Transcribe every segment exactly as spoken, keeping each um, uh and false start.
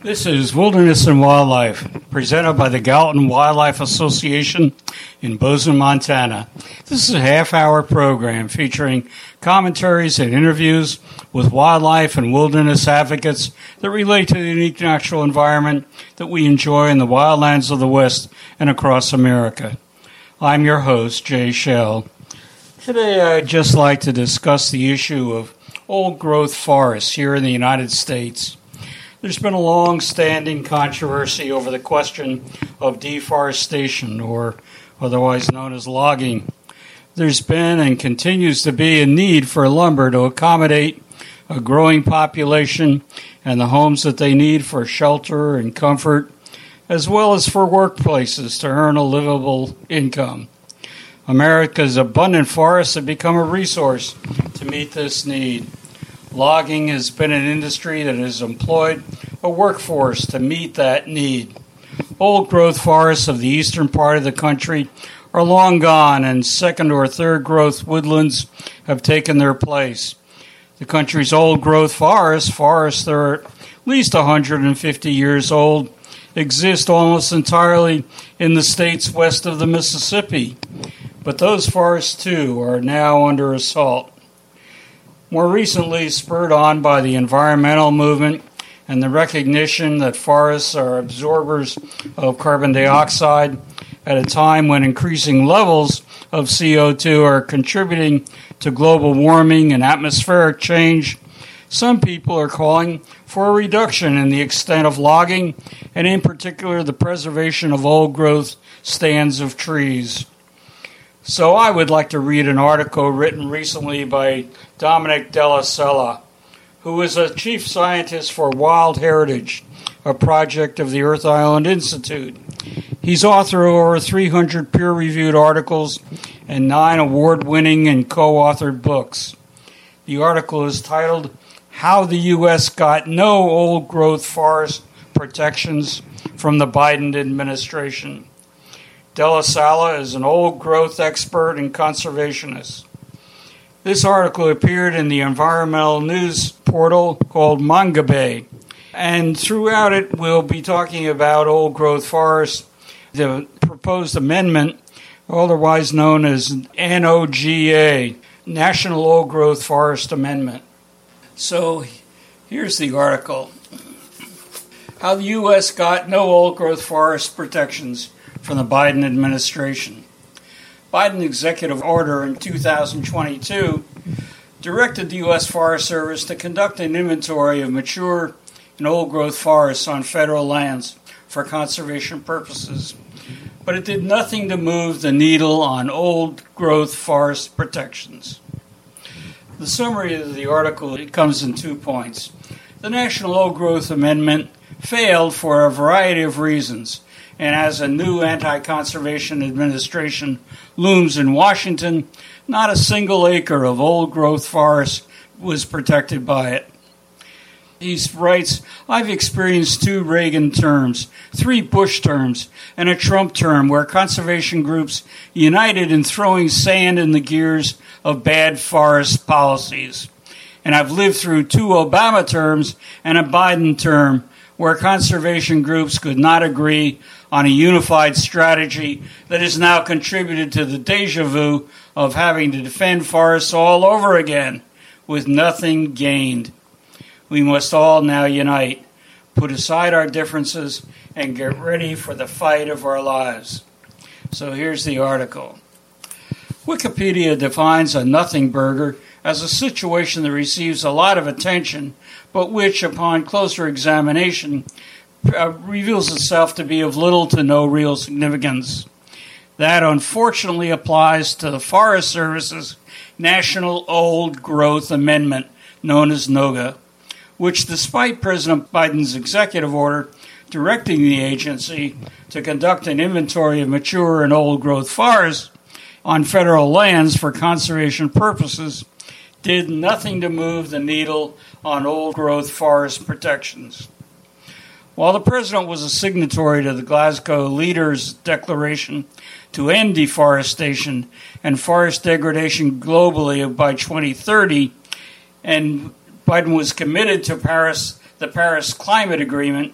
This is Wilderness and Wildlife, presented by the Gallatin Wildlife Association in Bozeman, Montana. This is a half-hour program featuring commentaries and interviews with wildlife and wilderness advocates that relate to the unique natural environment that we enjoy in the wildlands of the West and across America. I'm your host, Jay Shell. Today I'd just like to discuss the issue of old-growth forests here in the United States. There's been a long-standing controversy over the question of deforestation, or otherwise known as logging. There's been and continues to be a need for lumber to accommodate a growing population and the homes that they need for shelter and comfort, as well as for workplaces to earn a livable income. America's abundant forests have become a resource to meet this need. Logging has been an industry that has employed a workforce to meet that need. Old-growth forests of the eastern part of the country are long gone, and second- or third-growth woodlands have taken their place. The country's old-growth forests, forests that are at least one hundred fifty years old, exist almost entirely in the states west of the Mississippi. But those forests, too, are now under assault. More recently, spurred on by the environmental movement and the recognition that forests are absorbers of carbon dioxide at a time when increasing levels of C O two are contributing to global warming and atmospheric change, some people are calling for a reduction in the extent of logging, and in particular the preservation of old-growth stands of trees. So I would like to read an article written recently by Dominic Della Sella, who is a chief scientist for Wild Heritage, a project of the Earth Island Institute. He's author of over three hundred peer-reviewed articles and nine award-winning and co-authored books. The article is titled, How the U S Got No Old-Growth Forest Protections from the Biden Administration. Della Sella is an old-growth expert and conservationist. This article appeared in the environmental news portal called Mongabay, and throughout it we'll be talking about old-growth forests, the proposed amendment, otherwise known as N O G A, National Old-Growth Forest Amendment. So here's the article. How the U S got no old-growth forest protections from the Biden administration. Biden executive order in two thousand twenty-two directed the U S Forest Service to conduct an inventory of mature and old-growth forests on federal lands for conservation purposes, but it did nothing to move the needle on old-growth forest protections. The summary of the article, it comes in two points. The National Old-Growth Amendment failed for a variety of reasons, and as a new anti-conservation administration looms in Washington, not a single acre of old-growth forest was protected by it. He writes, I've experienced two Reagan terms, three Bush terms, and a Trump term where conservation groups united in throwing sand in the gears of bad forest policies. And I've lived through two Obama terms and a Biden term where conservation groups could not agree on a unified strategy that has now contributed to the deja vu of having to defend forests all over again, with nothing gained. We must all now unite, put aside our differences, and get ready for the fight of our lives. So here's the article. Wikipedia defines a nothing burger as a situation that receives a lot of attention, but which, upon closer examination, uh, reveals itself to be of little to no real significance. That, unfortunately, applies to the Forest Service's National Old Growth Amendment, known as NOGA, which, despite President Biden's executive order directing the agency to conduct an inventory of mature and old-growth forests on federal lands for conservation purposes, did nothing to move the needle on old-growth forest protections. While the president was a signatory to the Glasgow Leaders Declaration to end deforestation and forest degradation globally by twenty thirty, and Biden was committed to Paris, the Paris Climate Agreement,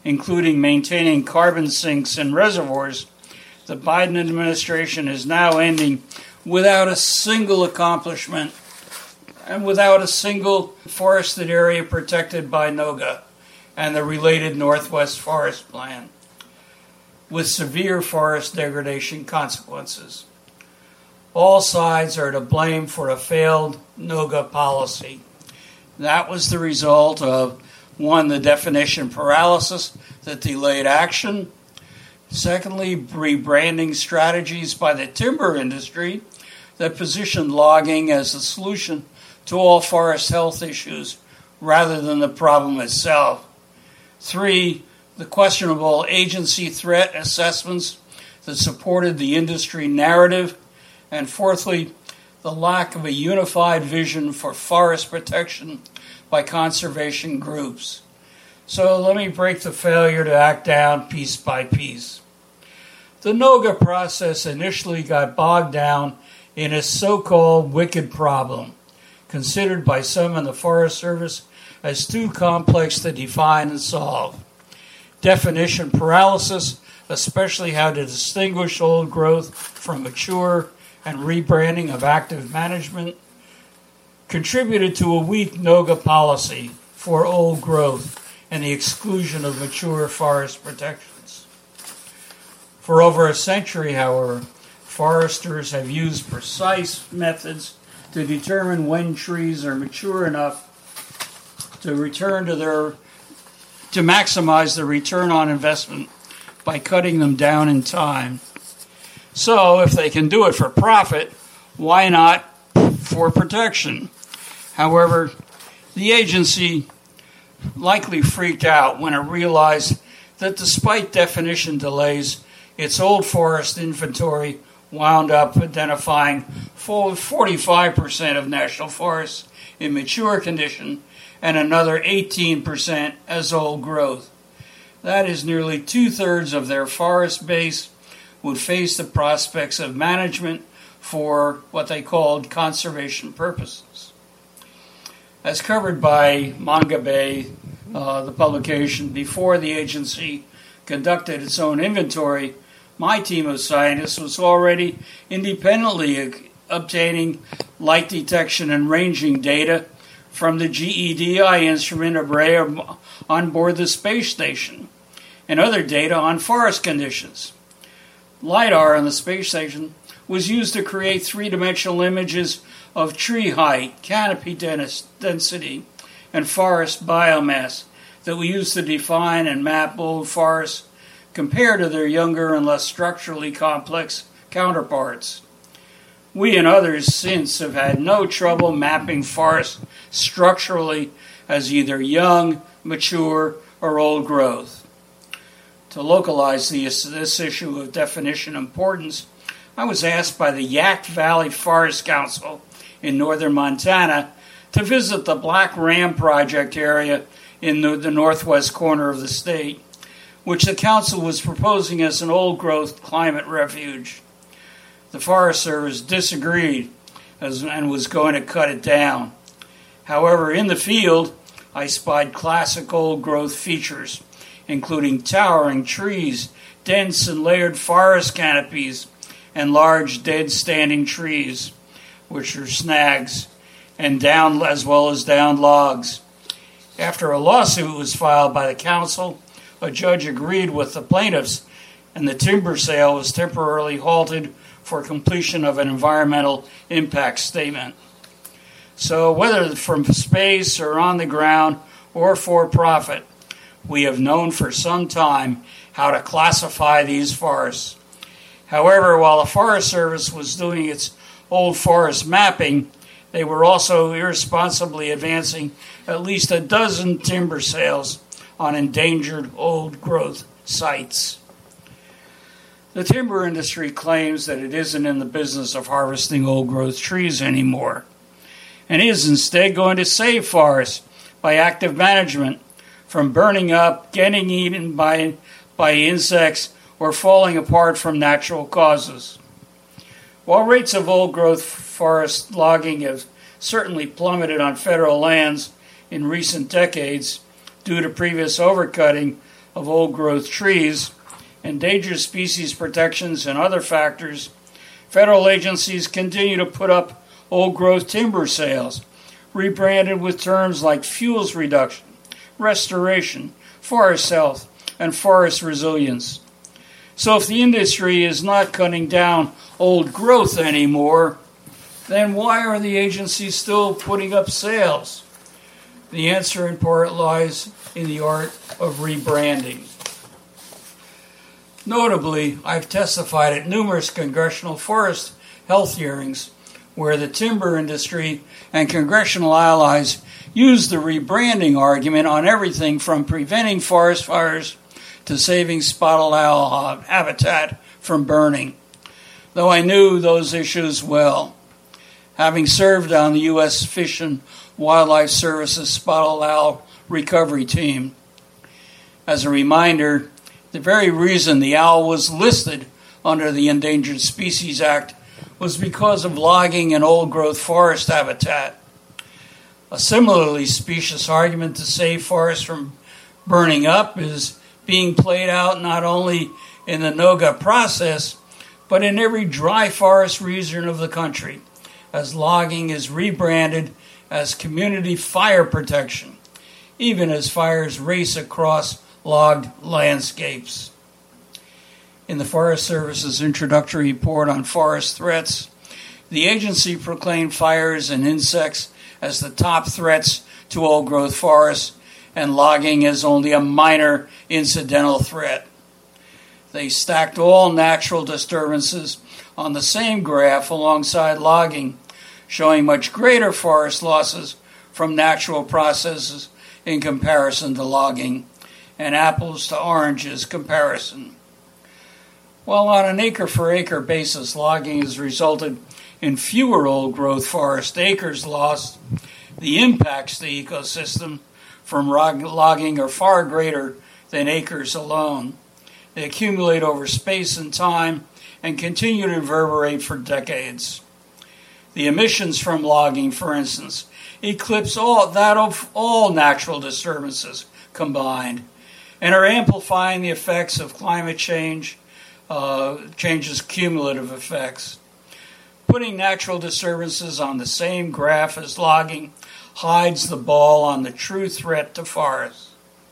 including maintaining carbon sinks and reservoirs, the Biden administration is now ending without a single accomplishment and without a single forested area protected by NOGA and the related Northwest Forest Plan, with severe forest degradation consequences. All sides are to blame for a failed NOGA policy. That was the result of, one, the definition paralysis that delayed action. Secondly, rebranding strategies by the timber industry that positioned logging as the solution to all forest health issues rather than the problem itself. Three, the questionable agency threat assessments that supported the industry narrative. And fourthly, the lack of a unified vision for forest protection by conservation groups. So let me break the failure to act down piece by piece. The NOGA process initially got bogged down in a so-called wicked problem, considered by some in the Forest Service as too complex to define and solve. Definition paralysis, especially how to distinguish old growth from mature, and rebranding of active management, contributed to a weak NOGA policy for old growth and the exclusion of mature forest protections. For over a century, however, foresters have used precise methods to determine when trees are mature enough to return to their to maximize the return on investment by cutting them down in time. So, if they can do it for profit, why not for protection? However, the agency likely freaked out when it realized that despite definition delays, its old forest inventory wound up identifying forty-five percent of national forests in mature condition and another eighteen percent as old growth. That is nearly two-thirds of their forest base would face the prospects of management for what they called conservation purposes. As covered by Manga Bay, uh, the publication, before the agency conducted its own inventory, my team of scientists was already independently obtaining light detection and ranging data from the G E D I instrument array on board the space station and other data on forest conditions. LiDAR on the space station was used to create three-dimensional images of tree height, canopy density, and forest biomass that we use to define and map old forests compared to their younger and less structurally complex counterparts. We and others since have had no trouble mapping forests structurally as either young, mature, or old growth. To localize this, this issue of definition importance, I was asked by the Yak Valley Forest Council in northern Montana to visit the Black Ram Project area in the, the northwest corner of the state, which the council was proposing as an old-growth climate refuge. The Forest Service disagreed as, and was going to cut it down. However, in the field, I spied classic old-growth features, including towering trees, dense and layered forest canopies, and large dead standing trees, which are snags, and down as well as downed logs. After a lawsuit was filed by the council, a judge agreed with the plaintiffs, and the timber sale was temporarily halted for completion of an environmental impact statement. So whether from space or on the ground or for profit, we have known for some time how to classify these forests. However, while the Forest Service was doing its old forest mapping, they were also irresponsibly advancing at least a dozen timber sales on endangered old growth sites. The timber industry claims that it isn't in the business of harvesting old growth trees anymore, and is instead going to save forests by active management from burning up, getting eaten by, by insects, or falling apart from natural causes. While rates of old-growth forest logging have certainly plummeted on federal lands in recent decades due to previous overcutting of old-growth trees, endangered species protections, and other factors, federal agencies continue to put up old-growth timber sales, rebranded with terms like fuels reduction, restoration, forest health, and forest resilience. So if the industry is not cutting down old growth anymore, then why are the agencies still putting up sales? The answer in part lies in the art of rebranding. Notably, I've testified at numerous congressional forest health hearings where the timber industry and congressional allies use the rebranding argument on everything from preventing forest fires to saving spotted owl habitat from burning, though I knew those issues well, having served on the U S Fish and Wildlife Service's spotted owl recovery team. As a reminder, the very reason the owl was listed under the Endangered Species Act was because of logging and old-growth forest habitat. A similarly specious argument to save forests from burning up is being played out not only in the NOGA process, but in every dry forest region of the country, as logging is rebranded as community fire protection, even as fires race across logged landscapes. In the Forest Service's introductory report on forest threats, the agency proclaimed fires and insects as the top threats to old-growth forests and logging as only a minor incidental threat. They stacked all natural disturbances on the same graph alongside logging, showing much greater forest losses from natural processes in comparison to logging, and apples to oranges comparison. While on an acre-for-acre basis, logging has resulted in fewer old-growth forest acres lost, the impacts to the ecosystem from logging are far greater than acres alone. They accumulate over space and time and continue to reverberate for decades. The emissions from logging, for instance, eclipse all that of all natural disturbances combined and are amplifying the effects of climate change, uh, change's cumulative effects. Putting natural disturbances on the same graph as logging hides the ball on the true threat to forests.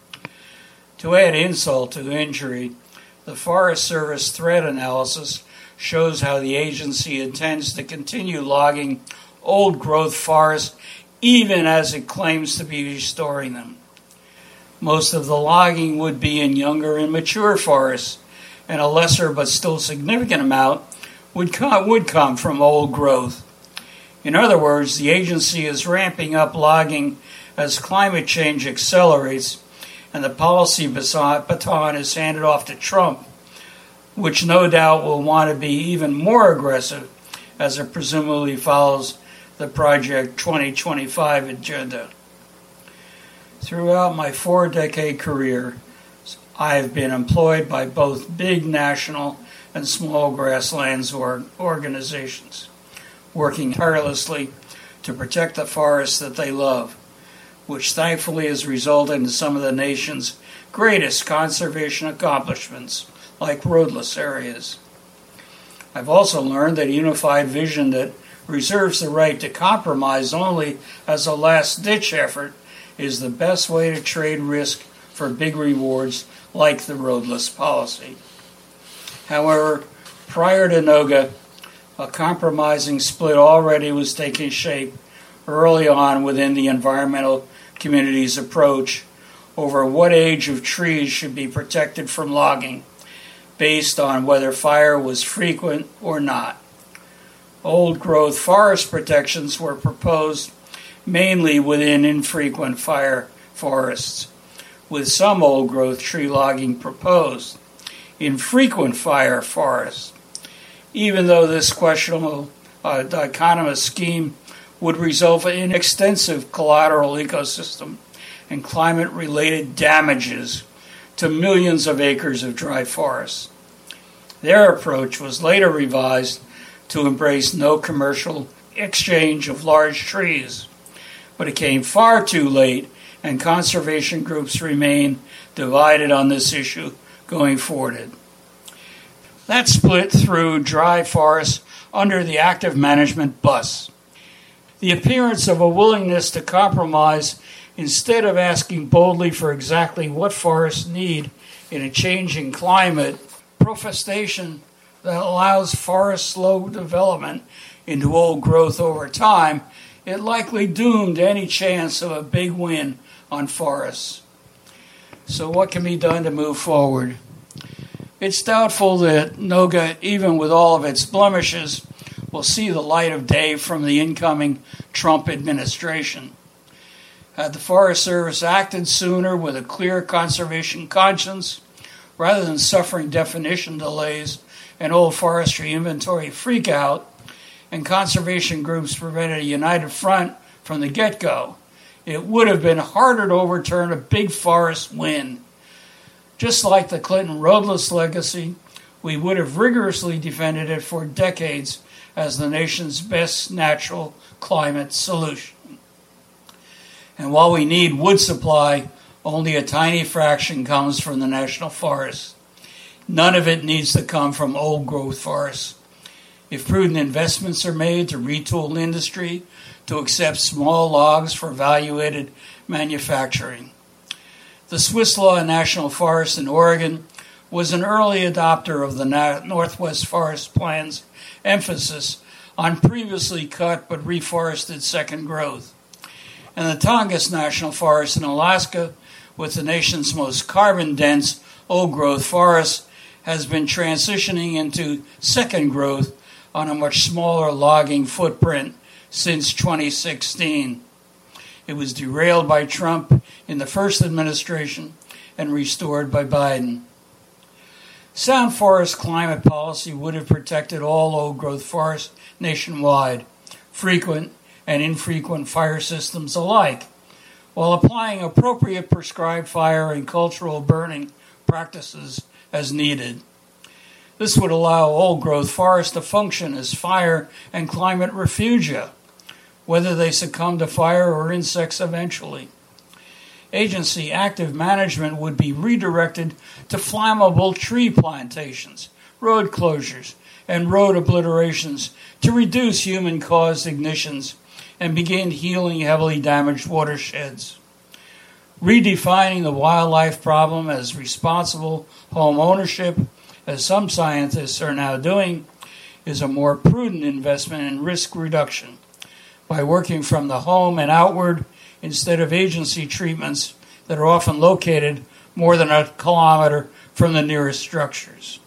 To add insult to injury, the Forest Service threat analysis shows how the agency intends to continue logging old-growth forests even as it claims to be restoring them. Most of the logging would be in younger and mature forests, and a lesser but still significant amount would come, would come from old growth. In other words, the agency is ramping up logging as climate change accelerates and the policy baton is handed off to Trump, which no doubt will want to be even more aggressive as it presumably follows the Project twenty twenty-five agenda. Throughout my four-decade career, I have been employed by both big national and small grasslands organizations, working tirelessly to protect the forests that they love, which thankfully has resulted in some of the nation's greatest conservation accomplishments, like roadless areas. I've also learned that a unified vision that reserves the right to compromise only as a last-ditch effort is the best way to trade risk for big rewards like the roadless policy. However, prior to NOGA, a compromising split already was taking shape early on within the environmental community's approach over what age of trees should be protected from logging based on whether fire was frequent or not. Old-growth forest protections were proposed mainly within infrequent fire forests, with some old-growth tree logging proposed in frequent fire forests, even though this questionable uh, dichotomous scheme would result in extensive collateral ecosystem and climate-related damages to millions of acres of dry forests. Their approach was later revised to embrace no commercial exchange of large trees, but it came far too late, and conservation groups remain divided on this issue going forward. That split through dry forests under the active management bus. The appearance of a willingness to compromise instead of asking boldly for exactly what forests need in a changing climate, profestation that allows forest slow development into old growth over time, it likely doomed any chance of a big win on forests. So what can be done to move forward? It's doubtful that NOGA, even with all of its blemishes, will see the light of day from the incoming Trump administration. Had the Forest Service acted sooner with a clear conservation conscience, rather than suffering definition delays and old forestry inventory freakout, and conservation groups prevented a united front from the get-go, it would have been harder to overturn a big forest win. Just like the Clinton roadless legacy, we would have rigorously defended it for decades as the nation's best natural climate solution. And while we need wood supply, only a tiny fraction comes from the national forests. None of it needs to come from old-growth forests. If prudent investments are made to retool industry to accept small logs for value-added manufacturing. The Swiss Law National Forest in Oregon was an early adopter of the Northwest Forest Plan's emphasis on previously cut but reforested second growth. And the Tongass National Forest in Alaska, with the nation's most carbon-dense old-growth forest, has been transitioning into second growth on a much smaller logging footprint since twenty sixteen. It was derailed by Trump in the first administration and restored by Biden. Sound forest climate policy would have protected all old-growth forests nationwide, frequent and infrequent fire systems alike, while applying appropriate prescribed fire and cultural burning practices as needed. This would allow old-growth forests to function as fire and climate refugia, whether they succumb to fire or insects eventually. Agency active management would be redirected to flammable tree plantations, road closures, and road obliterations to reduce human-caused ignitions and begin healing heavily damaged watersheds. Redefining the wildlife problem as responsible home ownership, as some scientists are now doing, is a more prudent investment in risk reduction by working from the home and outward instead of agency treatments that are often located more than a kilometer from the nearest structures.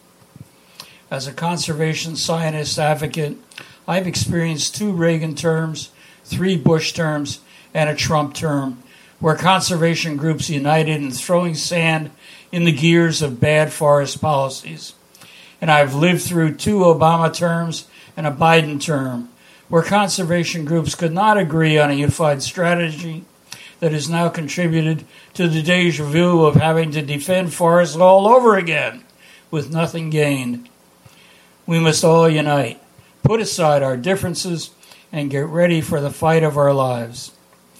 As a conservation scientist advocate, I've experienced two Reagan terms, three Bush terms, and a Trump term, where conservation groups united in throwing sand in the gears of bad forest policies. And I've lived through two Obama terms and a Biden term, where conservation groups could not agree on a unified strategy that has now contributed to the deja vu of having to defend forests all over again, with nothing gained. We must all unite, put aside our differences, and get ready for the fight of our lives.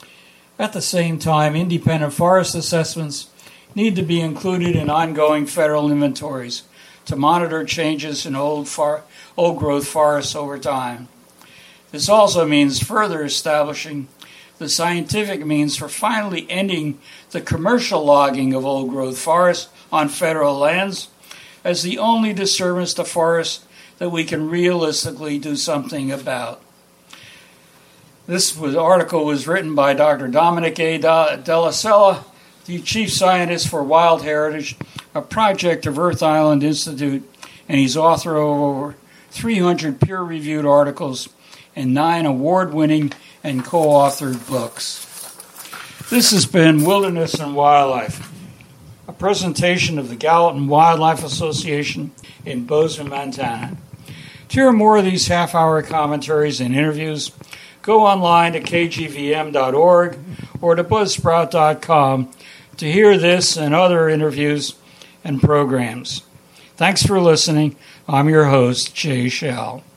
At the same time, independent forest assessments need to be included in ongoing federal inventories to monitor changes in old, far, old-growth forests over time. This also means further establishing the scientific means for finally ending the commercial logging of old-growth forests on federal lands as the only disturbance to forests that we can realistically do something about. This was, article was written by Doctor Dominic A. Della Sella, the Chief Scientist for Wild Heritage, a project of Earth Island Institute, and he's author of over three hundred peer-reviewed articles and nine award-winning and co-authored books. This has been Wilderness and Wildlife, a presentation of the Gallatin Wildlife Association in Bozeman, Montana. To hear more of these half-hour commentaries and interviews, go online to k g v m dot org or to buzzsprout dot com to hear this and other interviews and programs. Thanks for listening. I'm your host, Jay Shell.